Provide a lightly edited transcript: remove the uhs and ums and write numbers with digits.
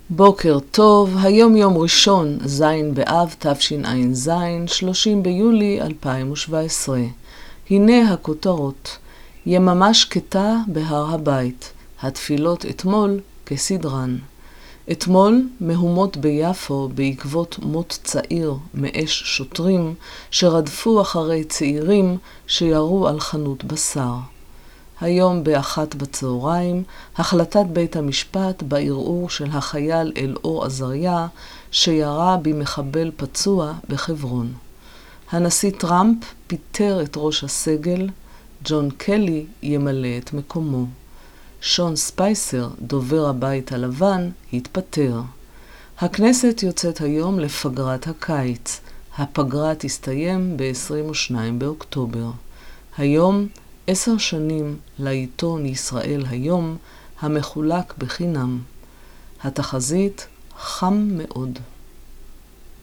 בוקר טוב, היום יום ראשון, ז' באב תשע"ז, 30 ביולי 2017. הנה הכותרות. יממה שקטה בהר הבית. התפילות אתמול כסדרן. אתמול מהומות ביפו בעקבות מות צעיר מאש שוטרים שרדפו אחרי צעירים שירו על חנות בשר. היום ב13:00 החלטת בית המשפט בערעור של החייל אלאור עזריה שירה במחבל פצוע בחברון. הנשיא טראמפ פיטר את ראש הסגל, ג'ון קלי ימלא את מקומו. שון ספייסר, דובר הבית הלבן, התפטר. הכנסת יוצאת היום לפגרת הקיץ. הפגרה תסתיים ב-22 באוקטובר. היום 10 שנים לעיתון ישראל היום, המחולק בחינם. התחזית חם מאוד.